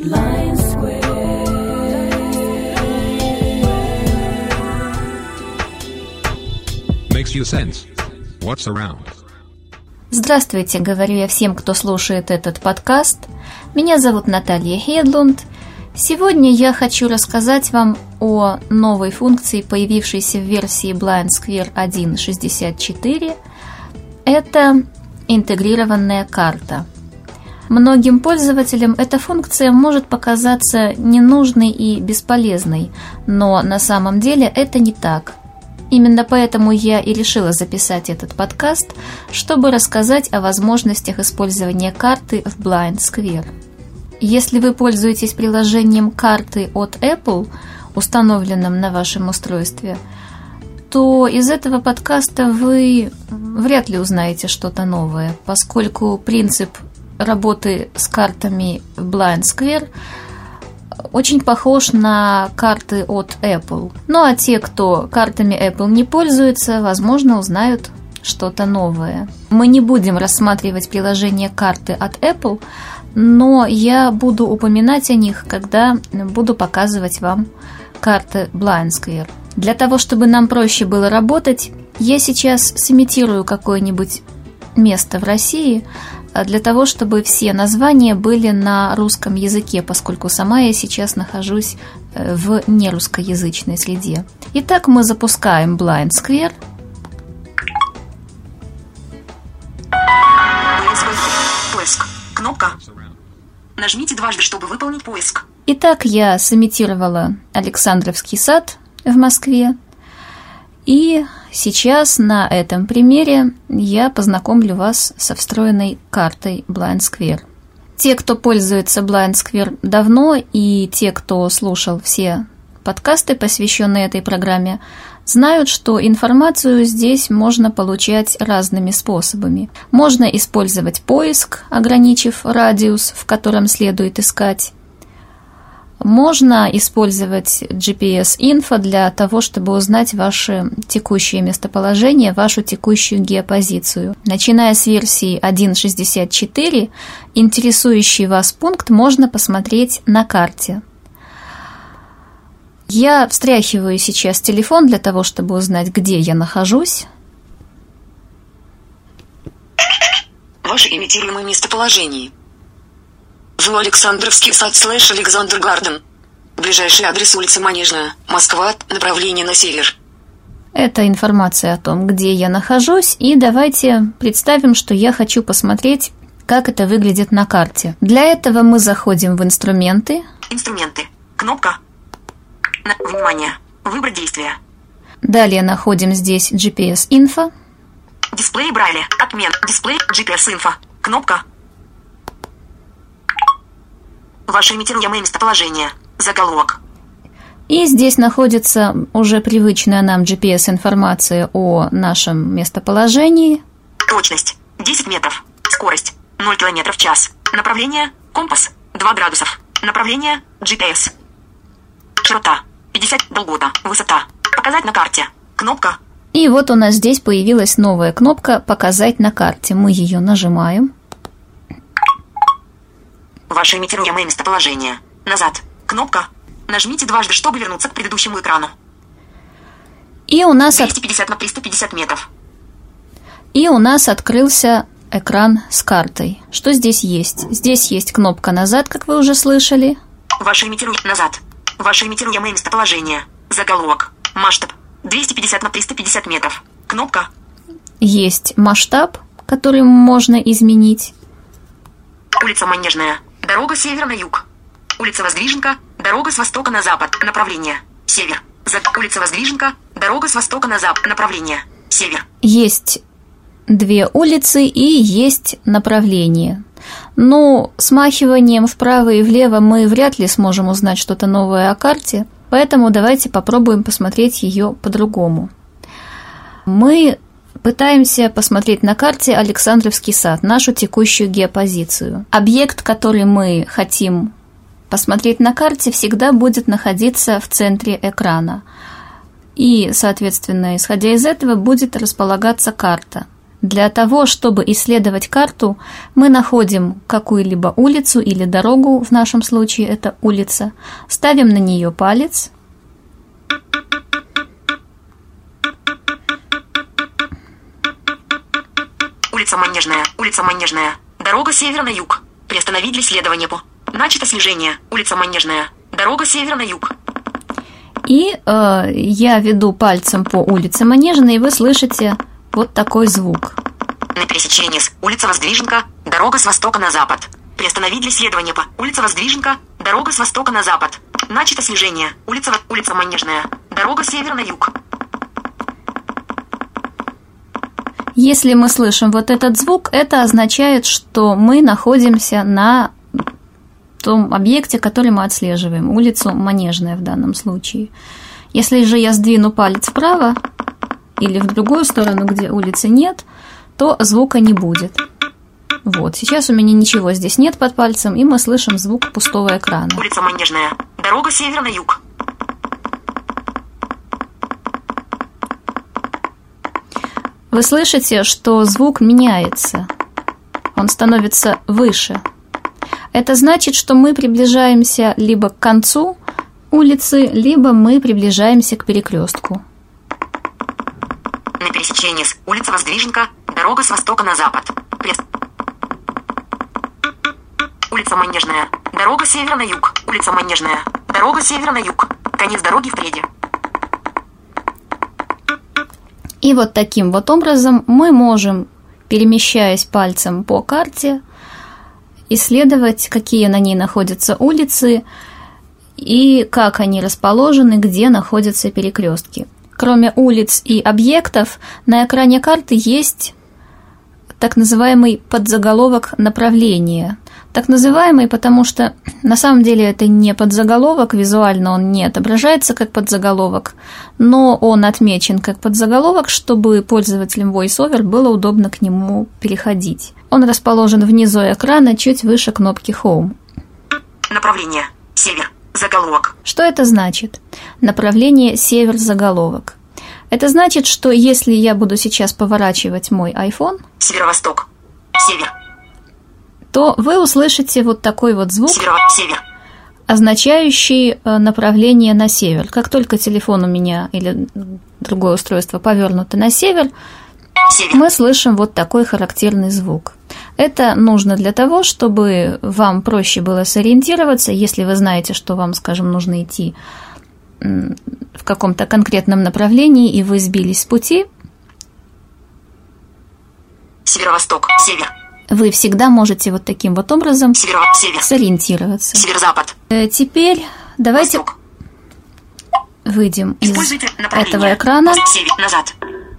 Lion Square. Makes you sense. What's around? Здравствуйте, говорю я всем, кто слушает этот подкаст. Меня зовут Наталья Хедлунд. Сегодня я хочу рассказать вам о новой функции, появившейся в версии Blind Square 1.64. Это интегрированная карта. Многим пользователям эта функция может показаться ненужной и бесполезной, но на самом деле это не так. Именно поэтому я и решила записать этот подкаст, чтобы рассказать о возможностях использования карты в Blind Square. Если вы пользуетесь приложением карты от Apple, установленным на вашем устройстве, то из этого подкаста вы вряд ли узнаете что-то новое, поскольку принцип работы с картами в Blind Square очень похож на карты от Apple. Ну а те, кто картами Apple не пользуется, возможно, узнают что-то новое. Мы не будем рассматривать приложение карты от Apple, но я буду упоминать о них, когда буду показывать вам карты Blind Square. Для того, чтобы нам проще было работать, я сейчас сымитирую какое-нибудь место в России, для того, чтобы все названия были на русском языке, поскольку сама я сейчас нахожусь в нерусскоязычной среде. Итак, мы запускаем Blind Square. Поиск. Кнопка. Нажмите дважды, чтобы выполнить поиск. Итак, я сымитировала Александровский сад в Москве. И сейчас на этом примере я познакомлю вас со встроенной картой Blind Square. Те, кто пользуется Blind Square давно, и те, кто слушал все подкасты, посвященные этой программе, знают, что информацию здесь можно получать разными способами. Можно использовать поиск, ограничив радиус, в котором следует искать. Можно использовать GPS-инфо для того, чтобы узнать ваше текущее местоположение, вашу текущую геопозицию. Начиная с версии 1.64, интересующий вас пункт можно посмотреть на карте. Я встряхиваю сейчас телефон для того, чтобы узнать, где я нахожусь. Ваше имитируемое местоположение. Александровский сад / Александр Гарден. Ближайший адрес: улица Манежная, Москва, направление на север. Это информация о том, где я нахожусь, и давайте представим, что я хочу посмотреть, как это выглядит на карте. Для этого мы заходим в инструменты. Инструменты. Кнопка. Внимание. Выбрать действие. Далее находим здесь GPS-инфо. Дисплей Брайля. Отмен. Дисплей GPS-инфо. Кнопка. Ваше имитируемое местоположение. Заголовок. И здесь находится уже привычная нам GPS-информация о нашем местоположении. Точность 10 метров. Скорость 0 км в час. Направление компас 2 градусов. Направление GPS. Широта 50. Долгота. Высота. Показать на карте. Кнопка. И вот у нас здесь появилась новая кнопка «Показать на карте». Мы ее нажимаем. Ваше имитируемое местоположение. Назад. Кнопка. Нажмите дважды, чтобы вернуться к предыдущему экрану. И у нас 250 на 350 метров. И у нас открылся экран с картой. Что здесь есть? Здесь есть кнопка «Назад», как вы уже слышали. Ваше имитируемое назад. Ваше имитируемое местоположение. Заголовок. Масштаб 250 на 350 метров. Кнопка. Есть масштаб, который можно изменить. Улица Манежная. Дорога с севера на юг. Улица Воздвиженка. Дорога с востока на запад. Направление. Север. Улица Воздвиженка. Дорога с востока на запад. Направление. Север. Есть две улицы и есть направление. Но смахиванием вправо и влево мы вряд ли сможем узнать что-то новое о карте, поэтому давайте попробуем посмотреть ее по-другому. Мы пытаемся посмотреть на карте Александровский сад, нашу текущую геопозицию. Объект, который мы хотим посмотреть на карте, всегда будет находиться в центре экрана. И, соответственно, исходя из этого, будет располагаться карта. Для того, чтобы исследовать карту, мы находим какую-либо улицу или дорогу, в нашем случае это улица, ставим на нее палец. Улица Манежная. Дорога север на юг. Приостановить для следования по. Начато слежение. Улица Манежная. Дорога север на юг. И я веду пальцем по улице Манежной, и вы слышите вот такой звук. На пересечении с улица Воздвиженка, дорога с востока на запад. Приостановить для следования по. Улица Воздвиженка, дорога с востока на запад. Начато слежение. Улица Манежная. Дорога север на юг. Если мы слышим вот этот звук, это означает, что мы находимся на том объекте, который мы отслеживаем, улицу Манежная в данном случае. Если же я сдвину палец вправо или в другую сторону, где улицы нет, то звука не будет. Вот, сейчас у меня ничего здесь нет под пальцем, и мы слышим звук пустого экрана. Улица Манежная. Дорога север на юг. Вы слышите, что звук меняется. Он становится выше. Это значит, что мы приближаемся либо к концу улицы, либо мы приближаемся к перекрестку. На пересечении с улица Воздвиженка, дорога с востока на запад. Улица Манежная. Дорога север на юг. Улица Манежная. Дорога север на юг. Конец дороги впереди. И вот таким вот образом мы можем, перемещаясь пальцем по карте, исследовать, какие на ней находятся улицы и как они расположены, где находятся перекрестки. Кроме улиц и объектов, на экране карты есть так называемый подзаголовок направления. Так называемый, потому что на самом деле это не подзаголовок, визуально он не отображается как подзаголовок, но он отмечен как подзаголовок, чтобы пользователям VoiceOver было удобно к нему переходить. Он расположен внизу экрана, чуть выше кнопки Home. Направление. Север. Заголовок. Что это значит? Направление север-заголовок. Это значит, что если я буду сейчас поворачивать мой iPhone, северо-восток, север, то вы услышите вот такой вот звук, север, означающий направление на север. Как только телефон у меня или другое устройство повернуто на север, мы слышим вот такой характерный звук. Это нужно для того, чтобы вам проще было сориентироваться, если вы знаете, что вам, скажем, нужно идти в каком-то конкретном направлении, и вы сбились с пути. Северо-восток, север. Вы всегда можете вот таким вот образом север, сориентироваться. Север-запад. Теперь давайте Восток. Выйдем из этого экрана. Север, назад.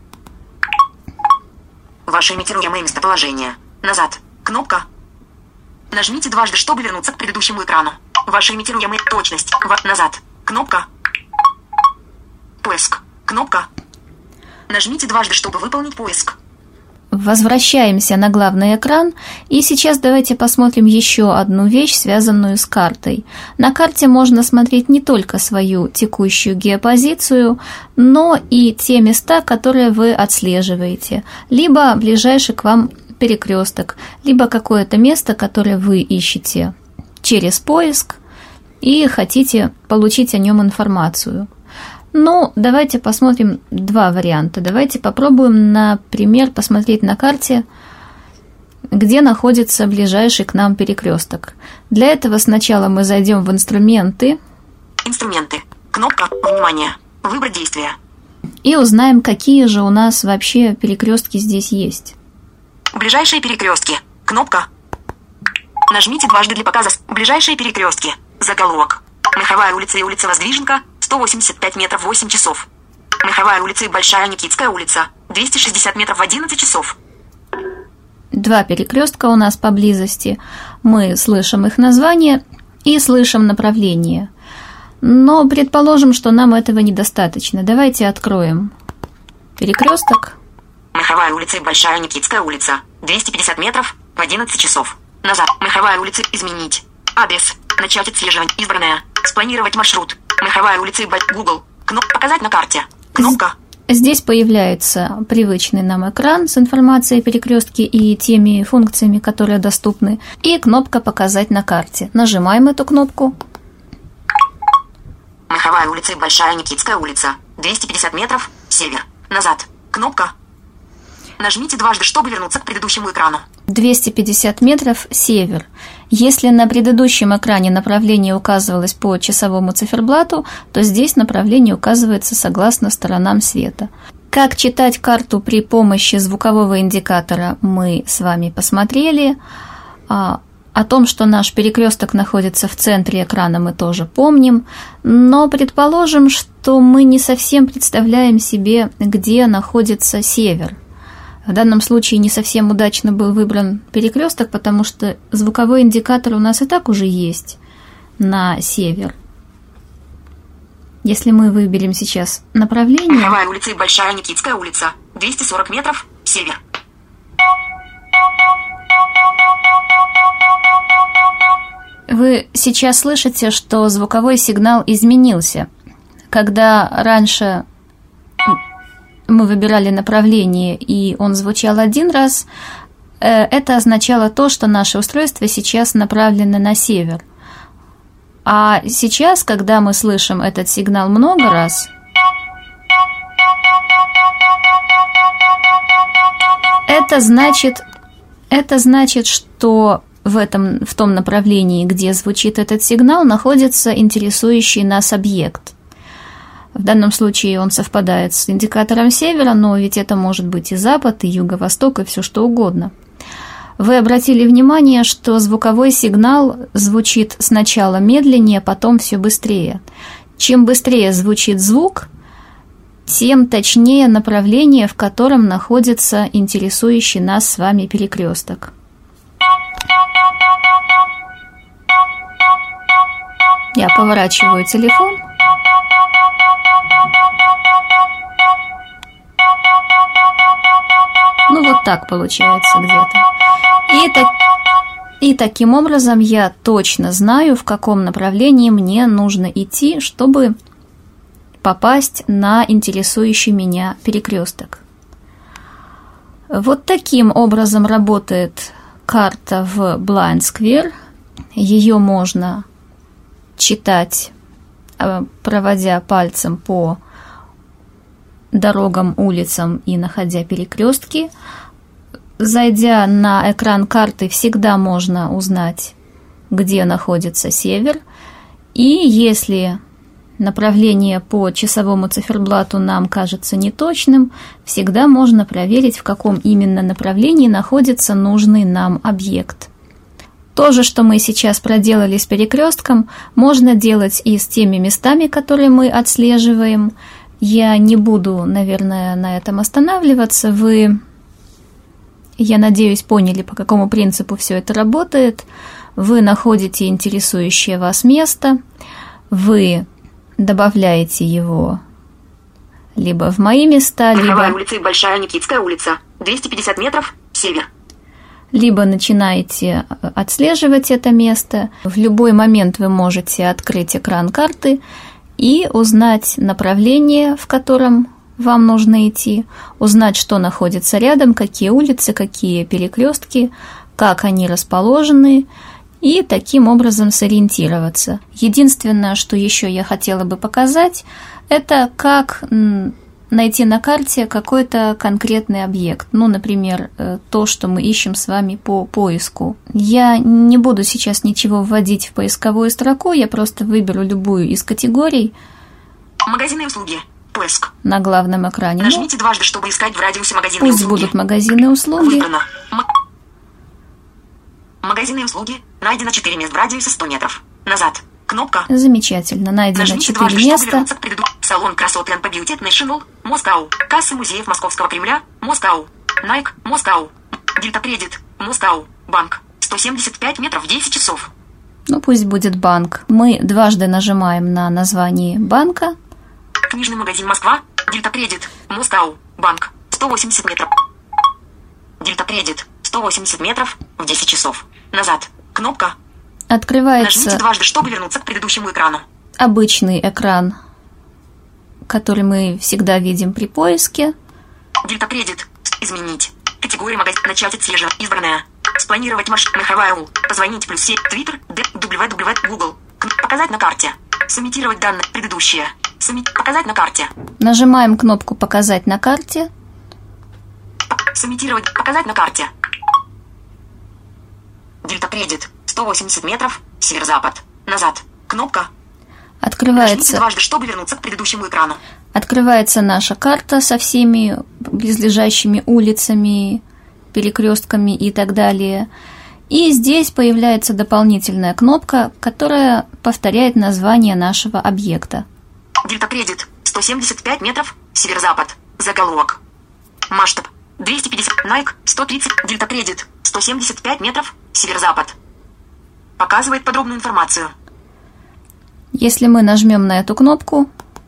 Ваше имитируемое местоположение. Назад. Кнопка. Нажмите дважды, чтобы вернуться к предыдущему экрану. Ваша имитируемая точность. Назад. Кнопка. Поиск. Кнопка. Нажмите дважды, чтобы выполнить поиск. Возвращаемся на главный экран, и сейчас давайте посмотрим еще одну вещь, связанную с картой. На карте можно смотреть не только свою текущую геопозицию, но и те места, которые вы отслеживаете, либо ближайший к вам перекресток, либо какое-то место, которое вы ищете через поиск и хотите получить о нем информацию. Ну, давайте посмотрим два варианта. Давайте попробуем, например, посмотреть на карте, где находится ближайший к нам перекресток. Для этого сначала мы зайдем в инструменты. Инструменты. Кнопка. Внимание. Выбрать действие. И узнаем, какие же у нас вообще перекрестки здесь есть. Ближайшие перекрестки. Кнопка. Нажмите дважды для показа. Ближайшие перекрестки. Заголовок. Меховая улица и улица Воздвиженка. 185 метров 8 часов. Меховая улица и Большая Никитская улица. 260 метров 11 часов. Два перекрестка у нас поблизости. Мы слышим их название и слышим направление. Но предположим, что нам этого недостаточно. Давайте откроем перекресток. Меховая улица и Большая Никитская улица. 250 метров 11 часов. Назад. Меховая улица. Изменить. Адрес. Начать отслеживание. Избранное. Спланировать маршрут. Меховая улица и Google. Показать на карте. Кнопка. Здесь появляется привычный нам экран с информацией о перекрестке и теми функциями, которые доступны, и кнопка «Показать на карте». Нажимаем эту кнопку. Маховая улица и Большая Никитская улица. 250 метров, север. Назад. Кнопка. Нажмите дважды, чтобы вернуться к предыдущему экрану. 250 метров, север. Если на предыдущем экране направление указывалось по часовому циферблату, то здесь направление указывается согласно сторонам света. Как читать карту при помощи звукового индикатора мы с вами посмотрели. О том, что наш перекресток находится в центре экрана, мы тоже помним. Но предположим, что мы не совсем представляем себе, где находится север. В данном случае не совсем удачно был выбран перекресток, потому что звуковой индикатор у нас и так уже есть на север. Если мы выберем сейчас направление... Маховая улица и Большая Никитская улица. 240 метров, север. Вы сейчас слышите, что звуковой сигнал изменился. Когда раньше мы выбирали направление, и он звучал один раз, это означало то, что наше устройство сейчас направлено на север. А сейчас, когда мы слышим этот сигнал много раз, это значит, что в том направлении, где звучит этот сигнал, находится интересующий нас объект. В данном случае он совпадает с индикатором севера, но ведь это может быть и запад, и юго-восток, и все что угодно. Вы обратили внимание, что звуковой сигнал звучит сначала медленнее, потом все быстрее. Чем быстрее звучит звук, тем точнее направление, в котором находится интересующий нас с вами перекресток. Я поворачиваю телефон. Ну, вот так получается где-то. И таким образом я точно знаю, в каком направлении мне нужно идти, чтобы попасть на интересующий меня перекресток. Вот таким образом работает карта в Blind Square. Ее можно читать, проводя пальцем по дорогам, улицам и находя перекрестки. Зайдя на экран карты, всегда можно узнать, где находится север. И если направление по часовому циферблату нам кажется неточным, всегда можно проверить, в каком именно направлении находится нужный нам объект. То же, что мы сейчас проделали с перекрестком, можно делать и с теми местами, которые мы отслеживаем. Я не буду, наверное, на этом останавливаться. Вы, я надеюсь, поняли, по какому принципу все это работает. Вы находите интересующее вас место, вы добавляете его либо в мои места, Маховая улица и Большая Никитская улица. 250 метров, север. Либо начинаете отслеживать это место. В любой момент вы можете открыть экран карты и узнать направление, в котором вам нужно идти, узнать, что находится рядом, какие улицы, какие перекрестки, как они расположены, и таким образом сориентироваться. Единственное, что еще я хотела бы показать, это как найти на карте какой-то конкретный объект. Ну, например, то, что мы ищем с вами по поиску. Я не буду сейчас ничего вводить в поисковую строку, я просто выберу любую из категорий. Магазины и услуги. Поиск. На главном экране. Нажмите дважды, чтобы искать в радиусе магазины и услуги. Пусть будут магазины и услуги. Выбрано. Магазины и услуги. Найдено 4 места в радиусе 100 метров. Назад. Кнопка. Замечательно. Найдено 4 места. Салон красот Ленпа Beauty National, Москау. Кассы музеев Московского Кремля, Москау. Nike, Москау. Дельта Кредит, Москау. Банк. 175 метров в 10 часов. Ну, пусть будет банк. Мы дважды нажимаем на название банка. Книжный магазин Москва, Дельта Кредит, Москау. Банк. 180 метров. Дельта Кредит. 180 метров в 10 часов. Назад. Кнопка. Открывается. Нажмите дважды, чтобы вернуться к предыдущему экрану. Обычный экран который мы всегда видим при поиске. Дельтапредит. Изменить. Категория магазин. Начать отслеживать. Избранная. Спланировать маршрут. Михаил. Позвонить +7. Твиттер. www. Google. Показать на карте. Сымитировать данные. Предыдущие. Показать на карте. Нажимаем кнопку «Показать на карте». Сымитировать. Показать на карте. Дельтапредит. 180 метров. Северо-запад. Назад. Кнопка. Открывается. Нажмите дважды, чтобы вернуться к предыдущему экрану. Открывается наша карта со всеми близлежащими улицами, перекрестками и так далее. И здесь появляется дополнительная кнопка, которая повторяет название нашего объекта. Дельтапредит. 175 метров. Северо-запад. Заголовок. Масштаб. 250. Nike. 130. Дельтапредит. 175 метров. Северо-запад. Показывает подробную информацию. Если мы нажмем на эту кнопку...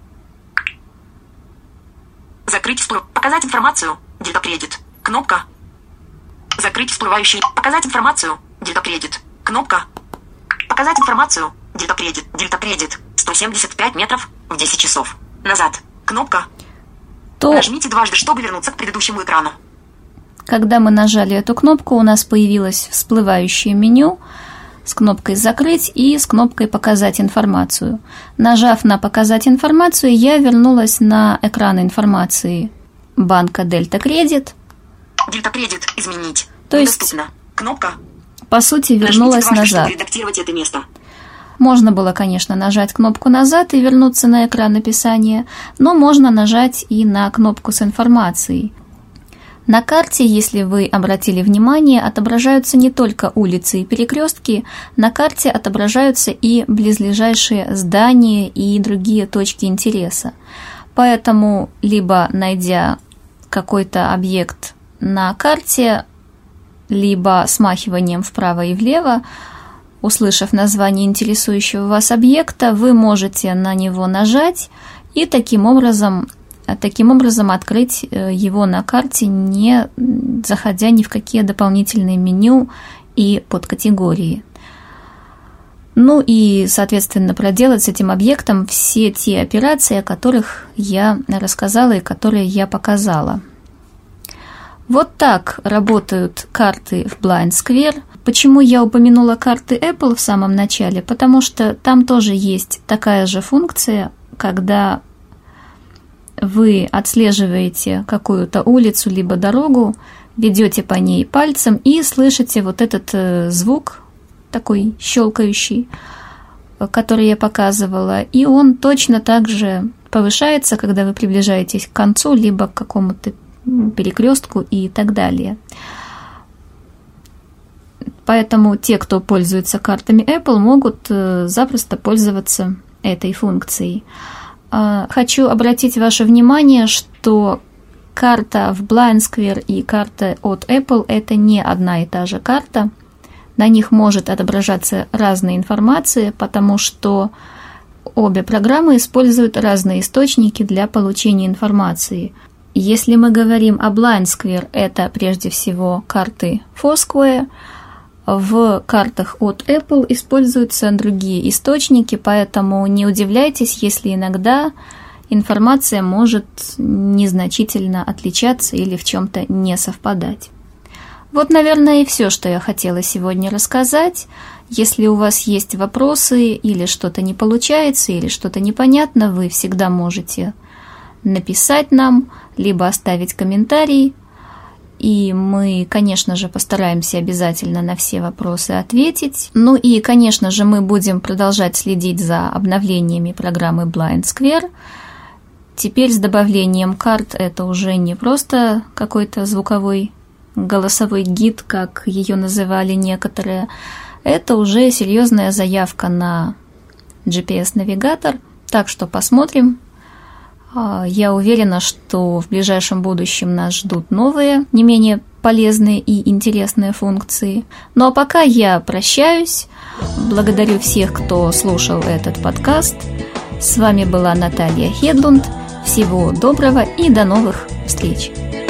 Закрыть всплывающий. Показать информацию. Дельтапредит. Кнопка. Закрыть всплывающий. Показать информацию. Дельтапредит. Кнопка. Показать информацию. Дельтапредит. Дельтапредит. 175 метров в 10 часов. Назад. Кнопка. Нажмите дважды, чтобы вернуться к предыдущему экрану. Когда мы нажали эту кнопку, у нас появилось всплывающее меню с кнопкой «Закрыть» и с кнопкой «Показать информацию». Нажав на «Показать информацию», я вернулась на экран информации банка Дельта Кредит. Дельта Кредит. Изменить. То есть, недоступно. Кнопка. По сути, вернулась дважды, назад. чтобы редактировать это место. Можно было, конечно, нажать кнопку «Назад» и вернуться на экран описания, но можно нажать и на кнопку с информацией. На карте, если вы обратили внимание, отображаются не только улицы и перекрестки, на карте отображаются и близлежащие здания и другие точки интереса. Поэтому, либо найдя какой-то объект на карте, либо смахиванием вправо и влево, услышав название интересующего вас объекта, вы можете на него нажать и таким образом открыть его на карте, не заходя ни в какие дополнительные меню и подкатегории. Ну и, соответственно, проделать с этим объектом все те операции, о которых я рассказала и которые я показала. Вот так работают карты в Blind Square. Почему я упомянула карты Apple в самом начале? Потому что там тоже есть такая же функция, когда вы отслеживаете какую-то улицу либо дорогу, ведете по ней пальцем и слышите вот этот звук, такой щелкающий, который я показывала, и он точно так же повышается, когда вы приближаетесь к концу, либо к какому-то перекрестку и так далее. Поэтому те, кто пользуется картами Apple, могут запросто пользоваться этой функцией. Хочу обратить ваше внимание, что карта в Blind Square и карта от Apple – это не одна и та же карта. На них может отображаться разная информация, потому что обе программы используют разные источники для получения информации. Если мы говорим о Blind Square, это прежде всего карты Foursquare. В картах от Apple используются другие источники, поэтому не удивляйтесь, если иногда информация может незначительно отличаться или в чем-то не совпадать. Вот, наверное, и все, что я хотела сегодня рассказать. Если у вас есть вопросы или что-то не получается, или что-то непонятно, вы всегда можете написать нам, либо оставить комментарий. И мы, конечно же, постараемся обязательно на все вопросы ответить. Ну и, конечно же, мы будем продолжать следить за обновлениями программы Blind Square. Теперь с добавлением карт это уже не просто какой-то звуковой голосовой гид, как ее называли некоторые. Это уже серьезная заявка на GPS-навигатор. Так что посмотрим. Я уверена, что в ближайшем будущем нас ждут новые, не менее полезные и интересные функции. Ну а пока я прощаюсь. Благодарю всех, кто слушал этот подкаст. С вами была Наталья Хедлунд. Всего доброго и до новых встреч!